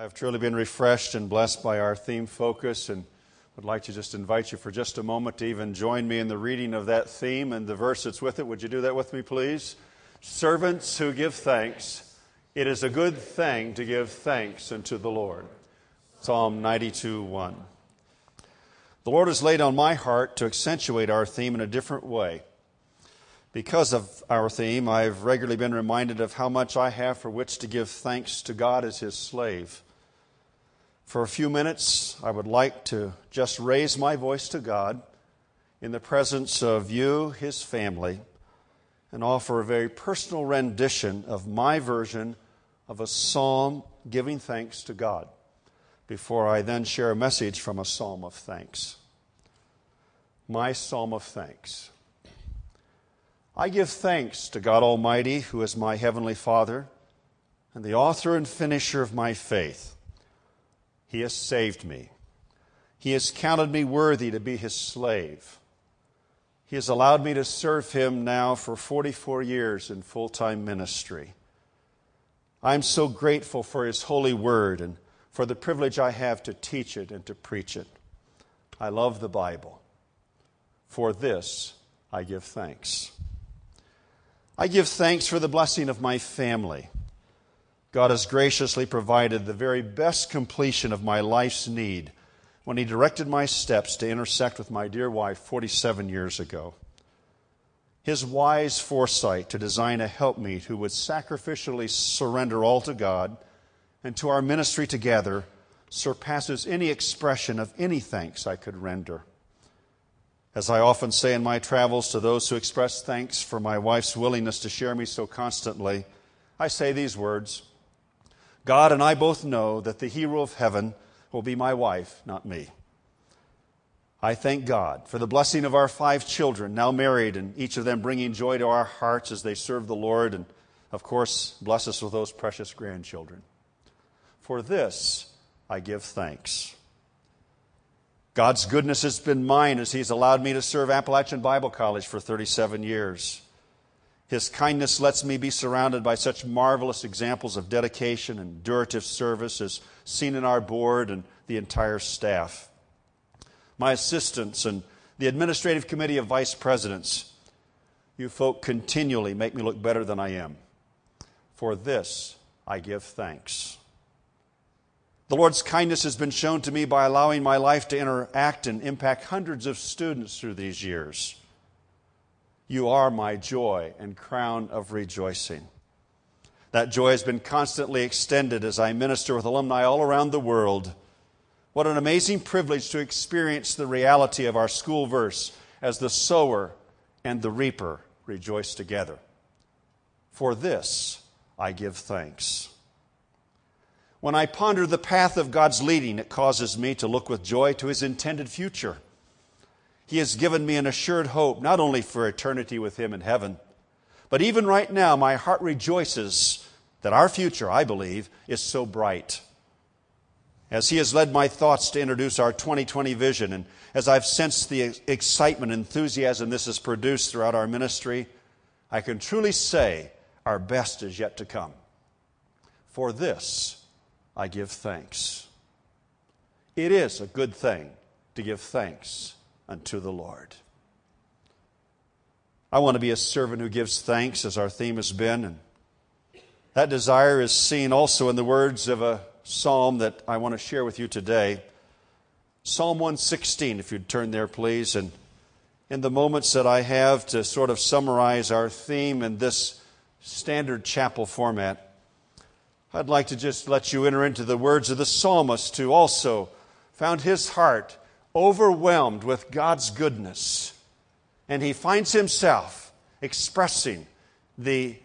I've truly been refreshed and blessed by our theme focus, and would like to just invite you for just a moment to even join me in the reading of that theme and the verse that's with it. Would you do that with me, please? Servants who give thanks. It is a good thing to give thanks unto the Lord. Psalm 92:1. The Lord has laid on my heart to accentuate our theme in a different way. Because of our theme, I've regularly been reminded of how much I have for which to give thanks to God as His slave. For a few minutes, I would like to just raise my voice to God in the presence of you, His family, and offer a very personal rendition of my version of a psalm giving thanks to God, before I then share a message from a psalm of thanks. My psalm of thanks. I give thanks to God Almighty, who is my heavenly Father and the author and finisher of my faith. He has saved me. He has counted me worthy to be His slave. He has allowed me to serve Him now for 44 years in full-time ministry. I'm so grateful for His holy word and for the privilege I have to teach it and to preach it. I love the Bible. For this, I give thanks. I give thanks for the blessing of my family. God has graciously provided the very best completion of my life's need when He directed my steps to intersect with my dear wife 47 years ago. His wise foresight to design a helpmeet who would sacrificially surrender all to God and to our ministry together surpasses any expression of any thanks I could render. As I often say in my travels to those who express thanks for my wife's willingness to share me so constantly, I say these words: God and I both know that the hero of heaven will be my wife, not me. I thank God for the blessing of our 5 children, now married, and each of them bringing joy to our hearts as they serve the Lord, and of course, bless us with those precious grandchildren. For this, I give thanks. God's goodness has been mine as He's allowed me to serve Appalachian Bible College for 37 years. His kindness lets me be surrounded by such marvelous examples of dedication and durative service as seen in our board and the entire staff. My assistants and the administrative committee of vice presidents, you folk continually make me look better than I am. For this, I give thanks. The Lord's kindness has been shown to me by allowing my life to interact and impact hundreds of students through these years. You are my joy and crown of rejoicing. That joy has been constantly extended as I minister with alumni all around the world. What an amazing privilege to experience the reality of our school verse as the sower and the reaper rejoice together. For this, I give thanks. When I ponder the path of God's leading, it causes me to look with joy to His intended future. He has given me an assured hope, not only for eternity with Him in heaven, but even right now, my heart rejoices that our future, I believe, is so bright. As He has led my thoughts to introduce our 2020 vision, and as I've sensed the excitement and enthusiasm this has produced throughout our ministry, I can truly say our best is yet to come. For this, I give thanks. It is a good thing to give thanks unto the Lord. I want to be a servant who gives thanks, as our theme has been, and that desire is seen also in the words of a psalm that I want to share with you today. Psalm 116, if you'd turn there, please. And in the moments that I have to sort of summarize our theme in this standard chapel format, I'd like to just let you enter into the words of the psalmist, who also found his heart overwhelmed with God's goodness. And he finds himself expressing the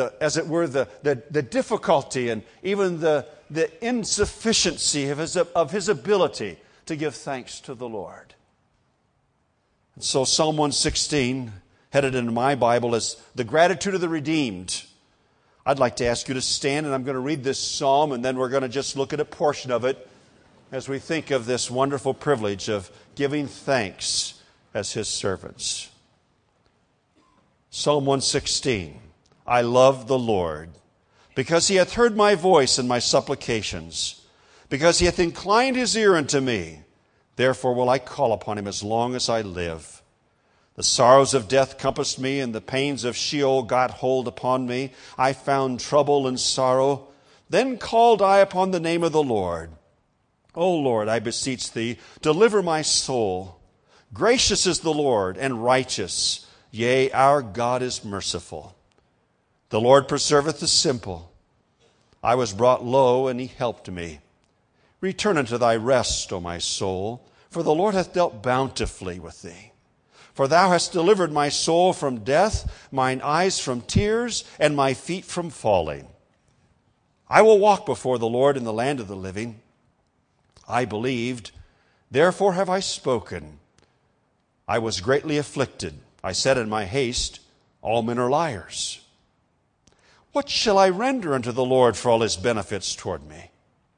difficulty and even the insufficiency of his ability to give thanks to the Lord. And so Psalm 116, headed in my Bible as the gratitude of the redeemed. I'd like to ask you to stand, and I'm going to read this psalm, and then we're going to just look at a portion of it as we think of this wonderful privilege of giving thanks as His servants. Psalm 116, I love the Lord, because He hath heard my voice and my supplications. because he hath inclined his ear unto me. Therefore will I call upon him as long as I live. The sorrows of death compassed me, and the pains of Sheol got hold upon me. I found trouble and sorrow. Then called I upon the name of the Lord. O Lord, I beseech thee, deliver my soul. Gracious is the Lord, and righteous. Yea, our God is merciful. The Lord preserveth the simple. I was brought low, and he helped me. Return unto thy rest, O my soul, for the Lord hath dealt bountifully with thee. For thou hast delivered my soul from death, mine eyes from tears, and my feet from falling. I will walk before the Lord in the land of the living. I believed, therefore have I spoken. I was greatly afflicted. I said in my haste, all men are liars. What shall I render unto the Lord for all his benefits toward me?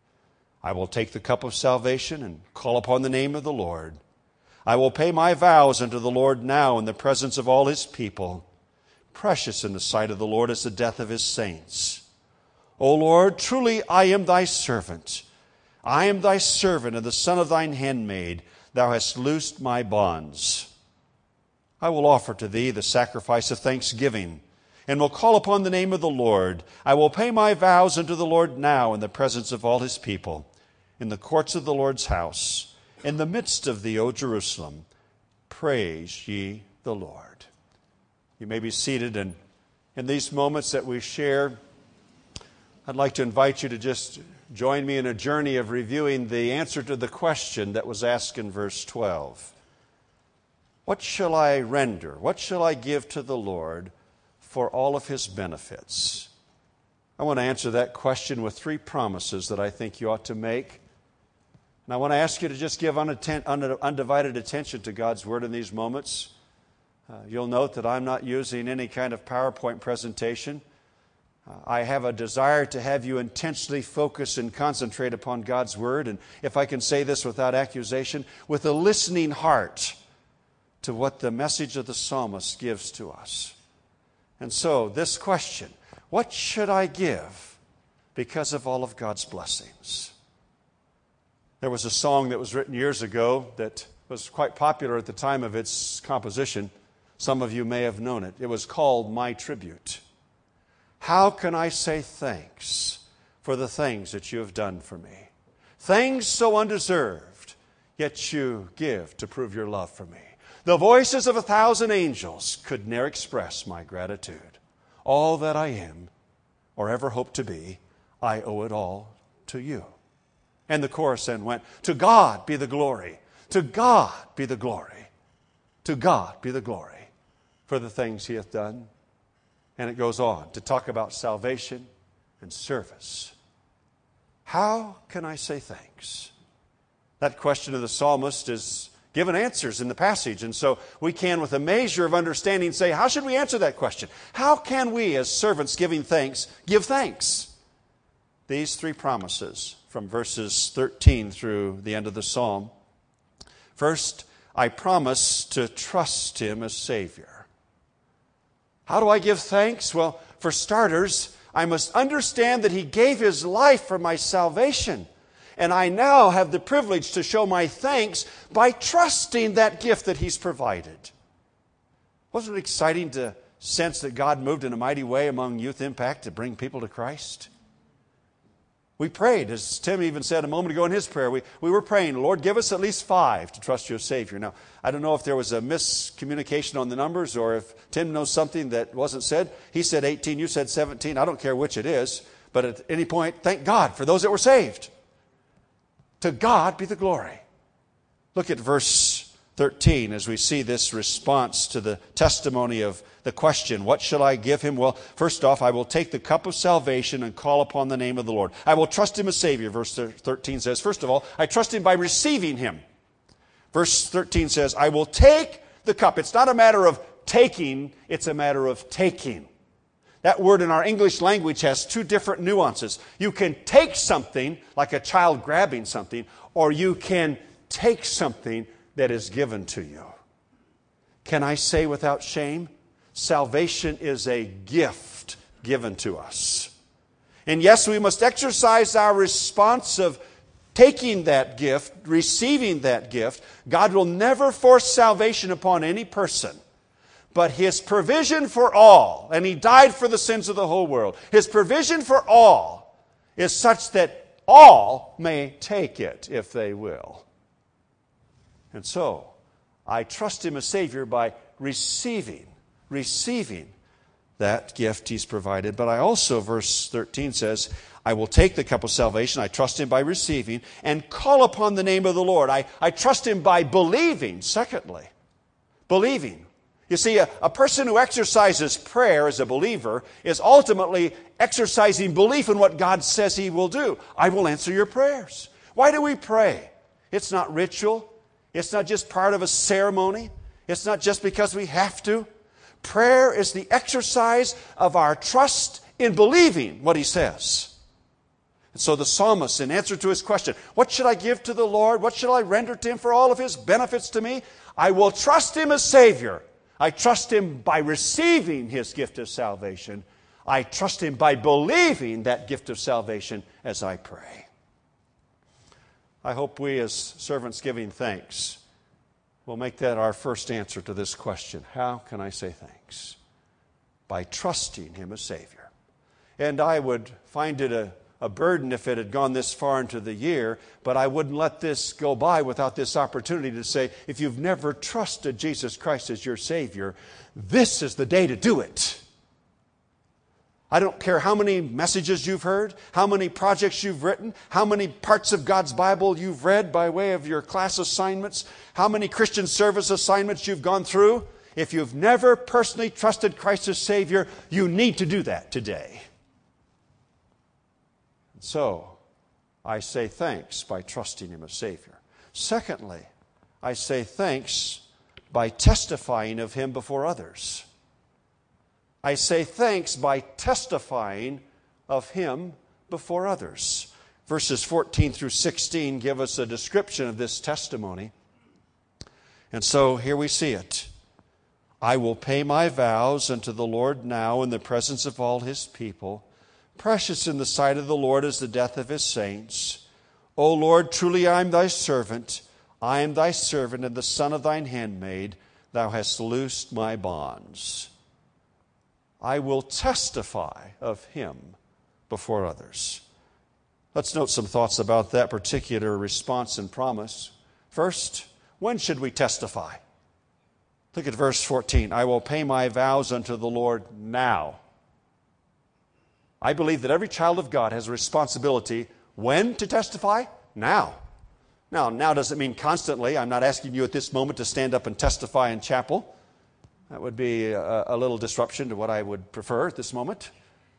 I will take the cup of salvation and call upon the name of the Lord. I will pay my vows unto the Lord now in the presence of all his people. Precious in the sight of the Lord is the death of his saints. O Lord, truly I am thy servant. I am thy servant and the son of thine handmaid. Thou hast loosed my bonds. I will offer to thee the sacrifice of thanksgiving, and will call upon the name of the Lord. I will pay my vows unto the Lord now in the presence of all his people, in the courts of the Lord's house, in the midst of thee, O Jerusalem. Praise ye the Lord. You may be seated, and in these moments that we share, I'd like to invite you to just join me in a journey of reviewing the answer to the question that was asked in verse 12. What shall I render? What shall I give to the Lord for all of his benefits? I want to answer that question with 3 promises that I think you ought to make. And I want to ask you to just give undivided attention to God's Word in these moments. You'll note that I'm not using any kind of PowerPoint presentation. I have a desire to have you intensely focus and concentrate upon God's Word. And if I can say this without accusation, with a listening heart to what the message of the psalmist gives to us. And so, this question, what should I give because of all of God's blessings? There was a song that was written years ago that was quite popular at the time of its composition. Some of you may have known it. It was called My Tribute. How can I say thanks for the things that you have done for me? Things so undeserved, yet you give to prove your love for me. The voices of 1,000 angels could ne'er express my gratitude. All that I am, or ever hope to be, I owe it all to you. And the chorus then went, to God be the glory, to God be the glory, to God be the glory for the things he hath done. And it goes on to talk about salvation and service. How can I say thanks? That question of the psalmist is given answers in the passage. And so we can, with a measure of understanding, say, how should we answer that question? How can we, as servants giving thanks, give thanks? These 3 promises from verses 13 through the end of the psalm. First, I promise to trust him as Savior. How do I give thanks? Well, for starters, I must understand that he gave his life for my salvation. And I now have the privilege to show my thanks by trusting that gift that he's provided. Wasn't it exciting to sense that God moved in a mighty way among Youth Impact to bring people to Christ? We prayed, as Tim even said a moment ago in his prayer, we were praying, Lord, give us at least 5 to trust you as Savior. Now, I don't know if there was a miscommunication on the numbers or if Tim knows something that wasn't said. He said 18, you said 17. I don't care which it is. But at any point, thank God for those that were saved. To God be the glory. Look at verse 13 as we see this response to the testimony of the question, what shall I give him? Well, first off, I will take the cup of salvation and call upon the name of the Lord. I will trust him as Savior. Verse 13 says, first of all, I trust him by receiving him. Verse 13 says, I will take the cup. It's not a matter of taking, it's a matter of taking. That word in our English language has 2 different nuances. You can take something, like a child grabbing something, or you can take something that is given to you. Can I say without shame? Salvation is a gift given to us. And yes, we must exercise our response of taking that gift, receiving that gift, God will never force salvation upon any person. But His provision for all, and He died for the sins of the whole world, His provision for all is such that all may take it if they will. And so, I trust Him as Savior by receiving that gift He's provided. But I also, verse 13 says, I will take the cup of salvation. I trust Him by receiving and call upon the name of the Lord. I trust Him by believing, secondly. Believing. You see, a person who exercises prayer as a believer is ultimately exercising belief in what God says He will do. I will answer your prayers. Why do we pray? It's not ritual. It's not just part of a ceremony. It's not just because we have to. Prayer is the exercise of our trust in believing what He says. And so the psalmist, in answer to his question, what should I give to the Lord? What should I render to Him for all of His benefits to me? I will trust Him as Savior. I trust Him by receiving His gift of salvation. I trust Him by believing that gift of salvation as I pray. I hope we as servants giving thanks will make that our first answer to this question. How can I say thanks? By trusting Him as Savior. And I would find it a burden if it had gone this far into the year, but I wouldn't let this go by without this opportunity to say, if you've never trusted Jesus Christ as your Savior, this is the day to do it. I don't care how many messages you've heard, how many projects you've written, how many parts of God's Bible you've read by way of your class assignments, how many Christian service assignments you've gone through. If you've never personally trusted Christ as Savior, you need to do that today. So, I say thanks by trusting Him as Savior. Secondly, I say thanks by testifying of Him before others. I say thanks by testifying of Him before others. Verses 14 through 16 give us a description of this testimony. And so here we see it. I will pay my vows unto the Lord now in the presence of all His people. Precious in the sight of the Lord is the death of His saints. O Lord, truly I am Thy servant. I am Thy servant and the son of Thine handmaid. Thou hast loosed my bonds. I will testify of Him before others. Let's note some thoughts about that particular response and promise. First, when should we testify? Look at verse 14. I will pay my vows unto the Lord now. I believe that every child of God has a responsibility when to testify? Now. Now doesn't mean constantly. I'm not asking you at this moment to stand up and testify in chapel. That would be a little disruption to what I would prefer at this moment.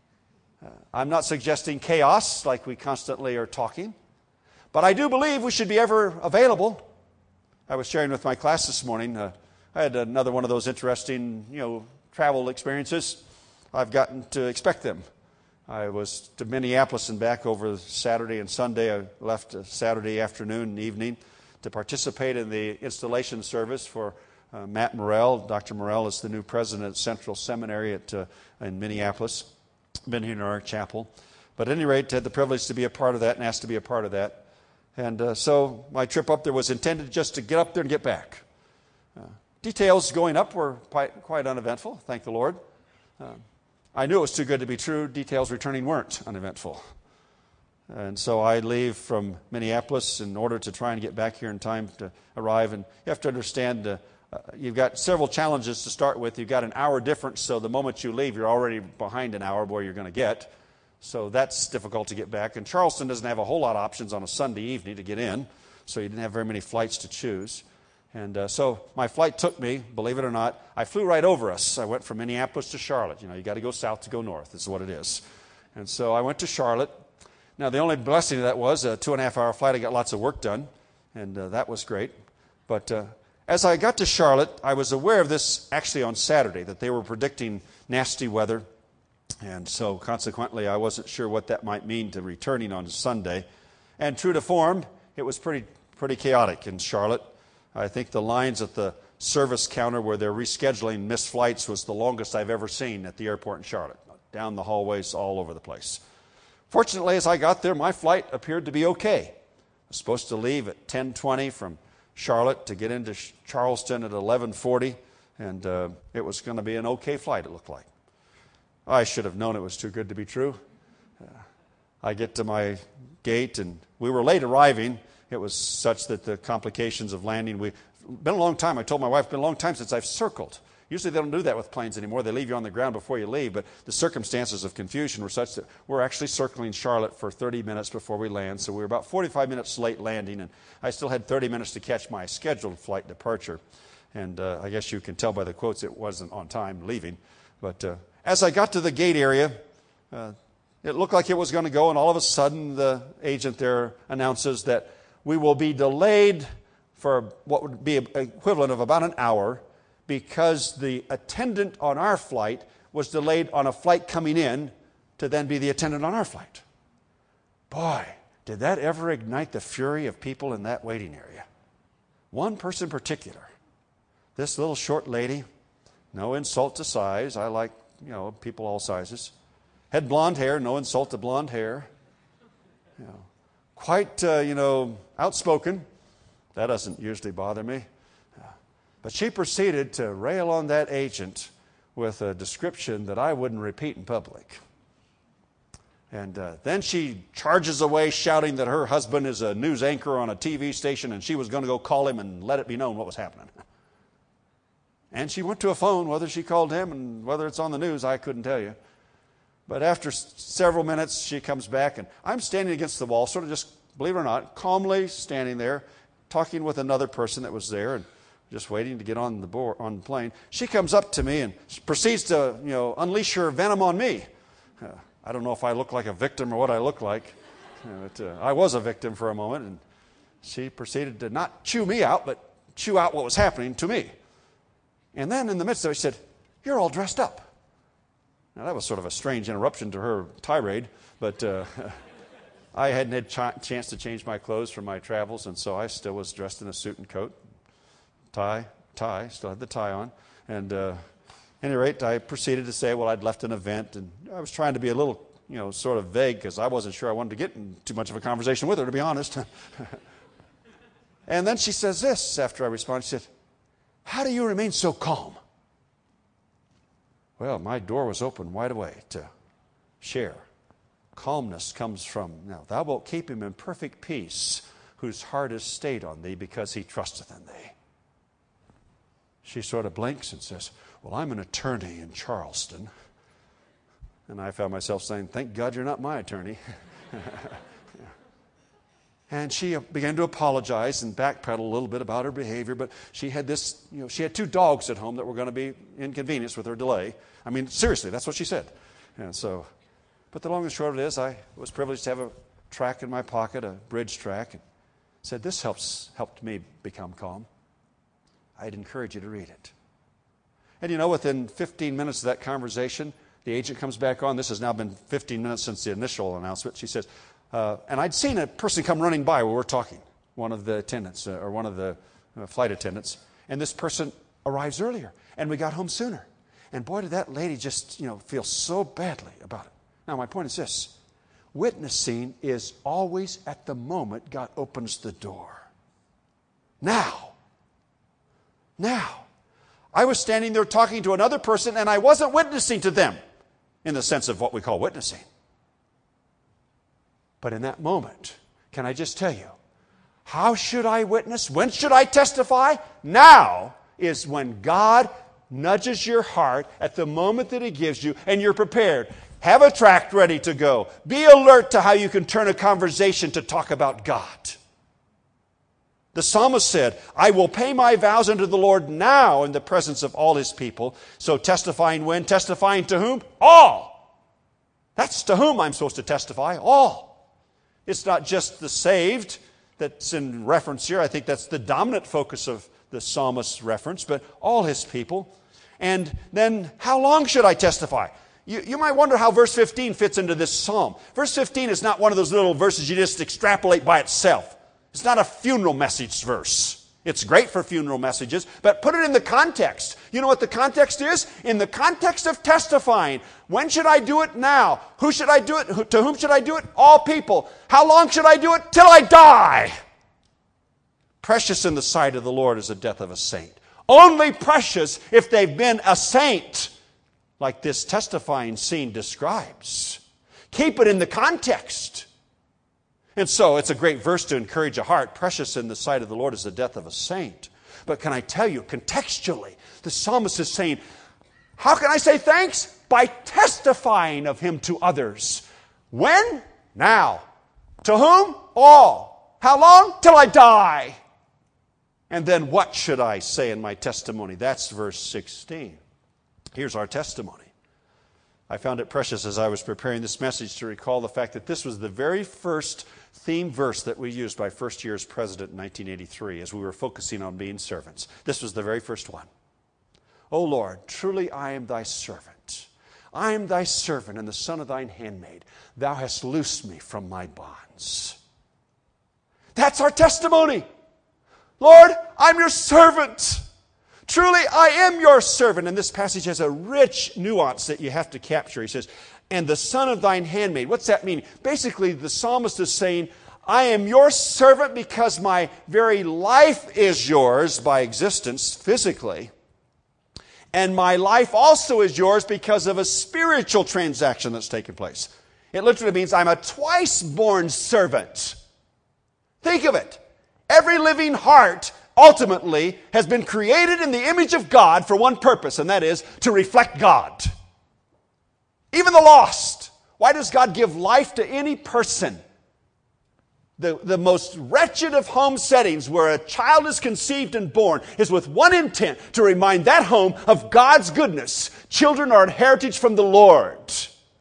I'm not suggesting chaos like we constantly are talking. But I do believe we should be ever available. I was sharing with my class this morning. I had another one of those interesting, travel experiences. I've gotten to expect them. I was to Minneapolis and back over Saturday and Sunday. I left Saturday afternoon and evening to participate in the installation service for Matt Morrell. Dr. Morrell is the new president at Central Seminary in Minneapolis. Been here in our chapel. But at any rate, had the privilege to be a part of that and asked to be a part of that. And so my trip up there was intended just to get up there and get back. Details going up were quite uneventful, thank the Lord. I knew it was too good to be true. Details returning weren't uneventful. And so I leave from Minneapolis in order to try and get back here in time to arrive. And you have to understand, you've got several challenges to start with. You've got an hour difference, so the moment you leave, you're already behind an hour where you're going to get. So that's difficult to get back. And Charleston doesn't have a whole lot of options on a Sunday evening to get in, so you didn't have very many flights to choose. And so my flight took me, believe it or not, I flew right over us. I went from Minneapolis to Charlotte. You got to go south to go north. This is what it is. And so I went to Charlotte. Now, the only blessing of that was a 2.5-hour flight. I got lots of work done, and that was great. But as I got to Charlotte, I was aware of this actually on Saturday, that they were predicting nasty weather. And so consequently, I wasn't sure what that might mean to returning on Sunday. And true to form, it was pretty chaotic in Charlotte. I think the lines at the service counter where they're rescheduling missed flights was the longest I've ever seen at the airport in Charlotte. Down the hallways all over the place. Fortunately, as I got there, my flight appeared to be okay. was supposed to leave at 10:20 from Charlotte to get into Charleston at 11:40, and it was going to be an okay flight, it looked like. I should have known it was too good to be true. I get to my gate, and we were late arriving. It was such that the complications of landing, been a long time. I told my wife, it's been a long time since I've circled. Usually they don't do that with planes anymore. They leave you on the ground before you leave, but the circumstances of confusion were such that we're actually circling Charlotte for 30 minutes before we land, so we were about 45 minutes late landing, and I still had 30 minutes to catch my scheduled flight departure. And I guess you can tell by the quotes it wasn't on time leaving. But as I got to the gate area, it looked like it was going to go, and all of a sudden the agent there announces that we will be delayed for what would be equivalent of about an hour because the attendant on our flight was delayed on a flight coming in to then be the attendant on our flight. Boy, did that ever ignite the fury of people in that waiting area. One person in particular, this little short lady, no insult to size, I like, people all sizes, had blonde hair, no insult to blonde hair, quite, outspoken. That doesn't usually bother me. But she proceeded to rail on that agent with a description that I wouldn't repeat in public. And then she charges away shouting that her husband is a news anchor on a TV station and she was going to go call him and let it be known what was happening. And she went to a phone. Whether she called him and whether it's on the news, I couldn't tell you. But after several minutes, she comes back, and I'm standing against the wall, sort of just, believe it or not, calmly standing there, talking with another person that was there, and just waiting to get on the plane. She comes up to me and proceeds to, unleash her venom on me. I don't know if I look like a victim or what I look like. But I was a victim for a moment, and she proceeded to not chew me out, but chew out what was happening to me. And then in the midst of it, she said, "You're all dressed up." Now, that was sort of a strange interruption to her tirade, but I hadn't had chance to change my clothes from my travels, and so I still was dressed in a suit and coat. Tie, still had the tie on. And at any rate, I proceeded to say, well, I'd left an event, and I was trying to be a little, sort of vague because I wasn't sure I wanted to get in too much of a conversation with her, to be honest. And then she says this after I responded. She said, "How do you remain so calm?" Well, my door was open wide away to share. Calmness comes from, thou wilt keep him in perfect peace, whose heart is stayed on thee, because he trusteth in thee. She sort of blinks and says, "Well, I'm an attorney in Charleston." And I found myself saying, "Thank God you're not my attorney." And she began to apologize and backpedal a little bit about her behavior, but she had this, she had 2 dogs at home that were going to be inconvenienced with her delay. I mean, seriously, that's what she said. And so, but the long and short of it is, I was privileged to have a tract in my pocket, a bridge tract, and said, this helped me become calm. I'd encourage you to read it. And within 15 minutes of that conversation, the agent comes back on. This has now been 15 minutes since the initial announcement. She says, and I'd seen a person come running by while we were talking, one of the attendants, or one of the flight attendants, and this person arrives earlier, and we got home sooner. And boy, did that lady just, feel so badly about it. Now, my point is this. Witnessing is always at the moment God opens the door. Now, I was standing there talking to another person, and I wasn't witnessing to them in the sense of what we call witnessing. But in that moment, can I just tell you, how should I witness? When should I testify? Now is when God nudges your heart at the moment that He gives you, and you're prepared. Have a tract ready to go. Be alert to how you can turn a conversation to talk about God. The psalmist said, "I will pay my vows unto the Lord now in the presence of all His people." So testifying when? Testifying to whom? All. That's to whom I'm supposed to testify. All. It's not just the saved that's in reference here. I think that's the dominant focus of the psalmist's reference, but all his people. And then, how long should I testify? You might wonder how verse 15 fits into this psalm. Verse 15 is not one of those little verses you just extrapolate by itself. It's not a funeral message verse. It's great for funeral messages, but put it in the context. You know what the context is? In the context of testifying. When should I do it? Now. Who should I do it? To whom should I do it? All people. How long should I do it? Till I die. Precious in the sight of the Lord is the death of a saint. Only precious if they've been a saint, like this testifying scene describes. Keep it in the context. And so it's a great verse to encourage a heart. Precious in the sight of the Lord is the death of a saint. But can I tell you, contextually, the psalmist is saying, how can I say thanks? By testifying of him to others. When? Now. To whom? All. How long? Till I die. And then what should I say in my testimony? That's verse 16. Here's our testimony. I found it precious as I was preparing this message to recall the fact that this was the very first theme verse that we used by first year's president in 1983 as we were focusing on being servants. This was the very first one. O Lord, truly I am thy servant. I am thy servant and the son of thine handmaid. Thou hast loosed me from my bonds. That's our testimony. Lord, I'm your servant. Truly, I am your servant. And this passage has a rich nuance that you have to capture. He says, and the son of thine handmaid. What's that mean? Basically, the psalmist is saying, I am your servant because my very life is yours by existence physically. And my life also is yours because of a spiritual transaction that's taken place. It literally means I'm a twice-born servant. Think of it. Every living heart ultimately has been created in the image of God for one purpose, and that is to reflect God. Even the lost. Why does God give life to any person? The most wretched of home settings where a child is conceived and born is with one intent, to remind that home of God's goodness. Children are a heritage from the Lord.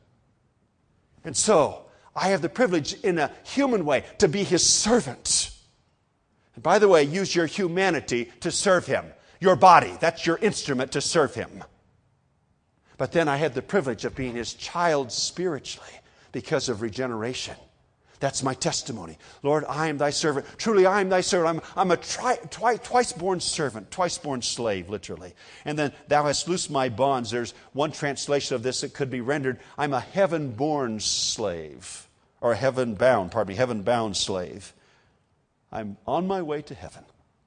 And so, I have the privilege in a human way to be His servant. And by the way, use your humanity to serve Him. Your body, that's your instrument to serve Him. But then I had the privilege of being His child spiritually because of regeneration. That's my testimony. Lord, I am thy servant. Truly, I am thy servant. I'm a twice-born servant, twice-born slave, literally. And then, thou hast loosed my bonds. There's one translation of this that could be rendered, I'm a heaven-born slave. Or heaven-bound slave. I'm on my way to heaven.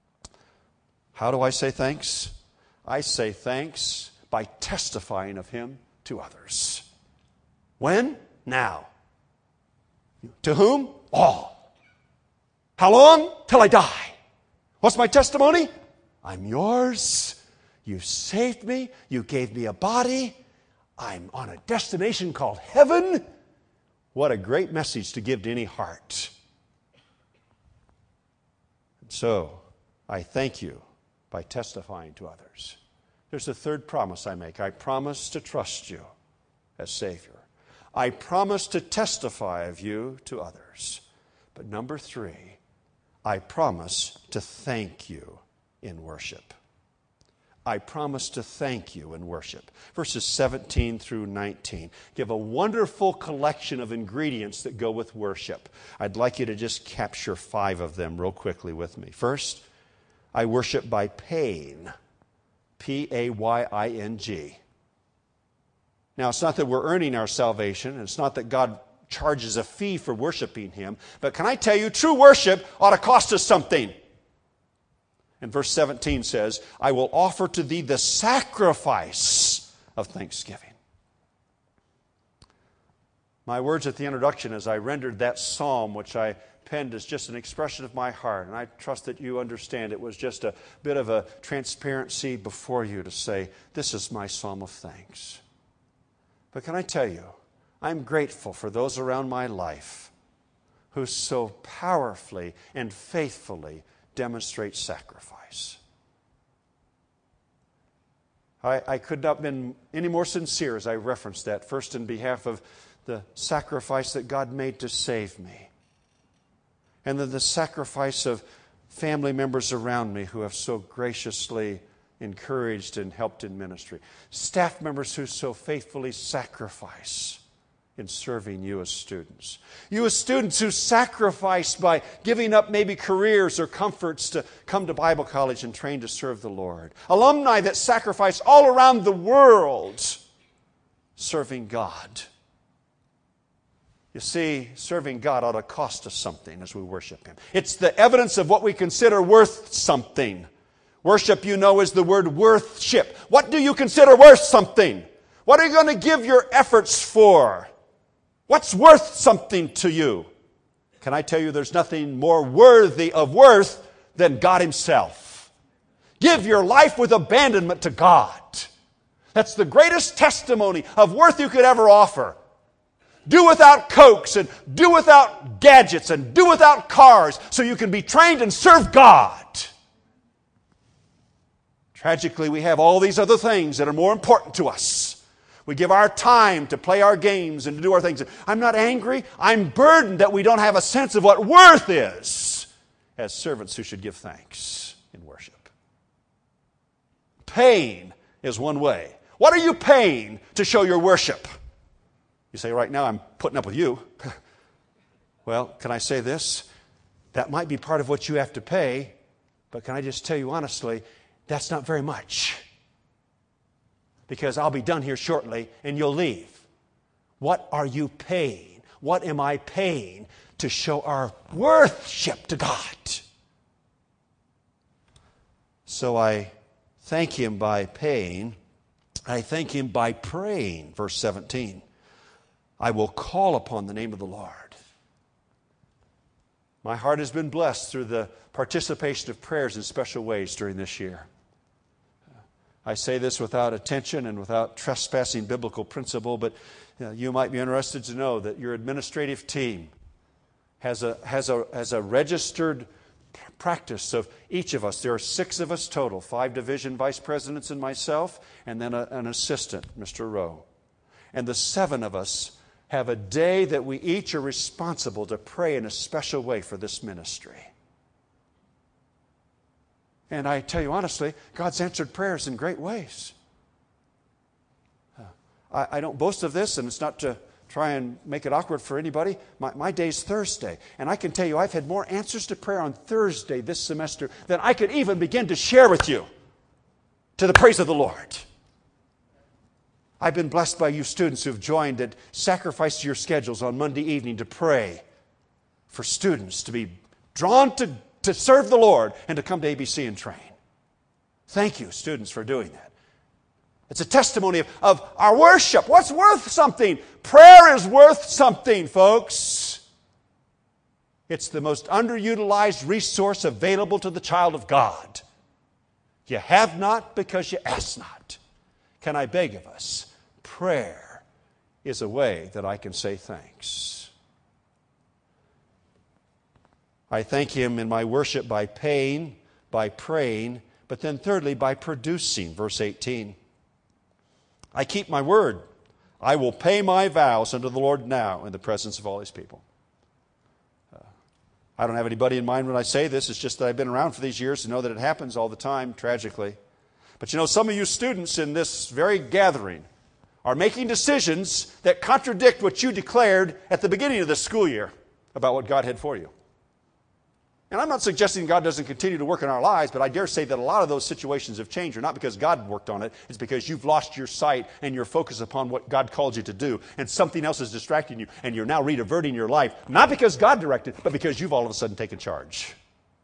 How do I say thanks? I say thanks by testifying of Him to others. When? Now. To whom? All. How long? Till I die. What's my testimony? I'm yours. You saved me. You gave me a body. I'm on a destination called heaven. What a great message to give to any heart. And so, I thank you by testifying to others. There's a third promise I make. I promise to trust you as Savior. I promise to testify of you to others. But number 3, I promise to thank you in worship. I promise to thank you in worship. Verses 17 through 19 give a wonderful collection of ingredients that go with worship. I'd like you to just capture 5 of them real quickly with me. First, I worship by paying. P-A-Y-I-N-G. Now, it's not that we're earning our salvation. It's not that God charges a fee for worshiping Him. But can I tell you, true worship ought to cost us something. And verse 17 says, I will offer to thee the sacrifice of thanksgiving. My words at the introduction as I rendered that psalm, which I penned as just an expression of my heart, and I trust that you understand it was just a bit of a transparency before you to say, this is my psalm of thanks. But can I tell you, I'm grateful for those around my life who so powerfully and faithfully demonstrate sacrifice. I could not have been any more sincere as I referenced that, first in behalf of the sacrifice that God made to save me, and then the sacrifice of family members around me who have so graciously encouraged and helped in ministry. Staff members who so faithfully sacrifice in serving you as students. You as students who sacrifice by giving up maybe careers or comforts to come to Bible college and train to serve the Lord. Alumni that sacrifice all around the world serving God. You see, serving God ought to cost us something as we worship Him. It's the evidence of what we consider worth something. Worship, you know, is the word worthship. What do you consider worth something? What are you going to give your efforts for? What's worth something to you? Can I tell you there's nothing more worthy of worth than God Himself? Give your life with abandonment to God. That's the greatest testimony of worth you could ever offer. Do without cokes and do without gadgets and do without cars so you can be trained and serve God. Tragically, we have all these other things that are more important to us. We give our time to play our games and to do our things. I'm not angry. I'm burdened that we don't have a sense of what worth is as servants who should give thanks in worship. Paying is one way. What are you paying to show your worship? You say, right now I'm putting up with you. Well, can I say this? That might be part of what you have to pay, but can I just tell you honestly, that's not very much. Because I'll be done here shortly and you'll leave. What are you paying? What am I paying to show our worship to God? So I thank Him by paying. I thank Him by praying. Verse 17. I will call upon the name of the Lord. My heart has been blessed through the participation of prayers in special ways during this year. I say this without attention and without trespassing biblical principle, but you might be interested to know that your administrative team has a registered practice of each of us. There are 6 of us total, 5 division vice presidents and myself, and then an assistant, Mr. Rowe. And the 7 of us have a day that we each are responsible to pray in a special way for this ministry. And I tell you honestly, God's answered prayers in great ways. I don't boast of this, and it's not to try and make it awkward for anybody. My day's Thursday. And I can tell you I've had more answers to prayer on Thursday this semester than I could even begin to share with you, to the praise of the Lord. I've been blessed by you students who've joined and sacrificed your schedules on Monday evening to pray for students to be drawn to serve the Lord and to come to ABC and train. Thank you, students, for doing that. It's a testimony of our worship. What's worth something? Prayer is worth something, folks. It's the most underutilized resource available to the child of God. You have not because you ask not. Can I beg of us? Prayer is a way that I can say thanks. I thank Him in my worship by paying, by praying, but then thirdly, by producing. Verse 18. I keep my word. I will pay my vows unto the Lord now in the presence of all His people. I don't have anybody in mind when I say this. It's just that I've been around for these years to know that it happens all the time, tragically. But you know, some of you students in this very gathering are making decisions that contradict what you declared at the beginning of the school year about what God had for you. And I'm not suggesting God doesn't continue to work in our lives, but I dare say that a lot of those situations have changed, not because God worked on it. It's because you've lost your sight and your focus upon what God called you to do, and something else is distracting you, and you're now re-diverting your life, not because God directed, but because you've all of a sudden taken charge.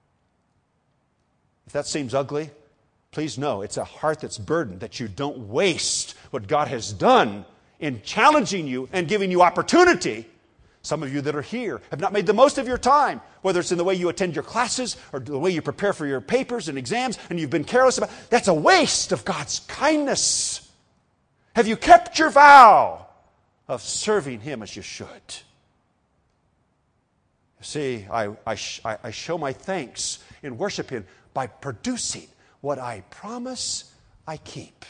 If that seems ugly, please know it's a heart that's burdened, that you don't waste what God has done in challenging you and giving you opportunity. Some of you that are here have not made the most of your time, whether it's in the way you attend your classes or the way you prepare for your papers and exams, and you've been careless about it. That's a waste of God's kindness. Have you kept your vow of serving Him as you should? See, I show my thanks in worshiping by producing what I promise, I keep.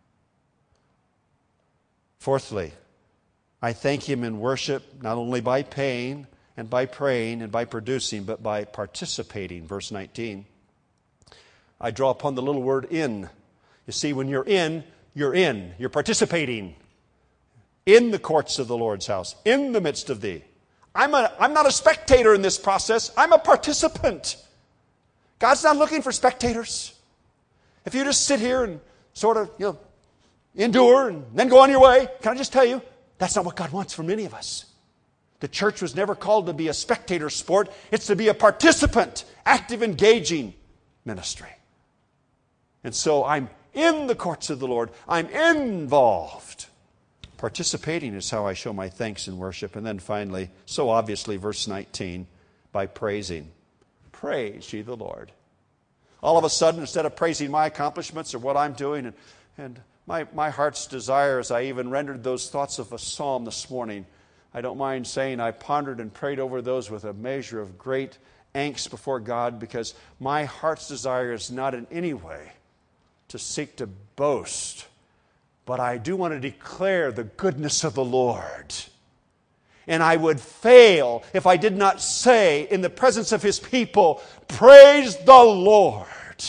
Fourthly, I thank Him in worship not only by paying and by praying and by producing, but by participating. Verse 19. I draw upon the little word in. You see, when you're in, you're participating. in the courts of the Lord's house, in the midst of thee. I'm not a spectator in this process. I'm a participant. God's not looking for spectators. If you just sit here and sort of, endure and then go on your way, can I just tell you, that's not what God wants from any of us. The church was never called to be a spectator sport. It's to be a participant, active, engaging ministry. And so I'm in the courts of the Lord. I'm involved. Participating is how I show my thanks in worship. And then finally, so obviously, verse 19, by praising. Praise ye the Lord. All of a sudden, instead of praising my accomplishments or what I'm doing, and my heart's desire as I even rendered those thoughts of a psalm this morning, I don't mind saying I pondered and prayed over those with a measure of great angst before God, because my heart's desire is not in any way to seek to boast, but I do want to declare the goodness of the Lord. And I would fail if I did not say in the presence of His people, praise the Lord.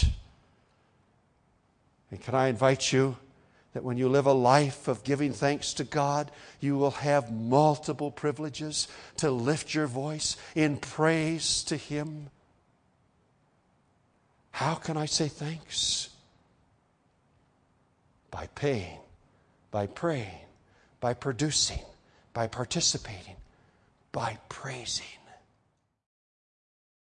And can I invite you that when you live a life of giving thanks to God, you will have multiple privileges to lift your voice in praise to Him? How can I say thanks? By paying, by praying, by producing, by participating, by praising.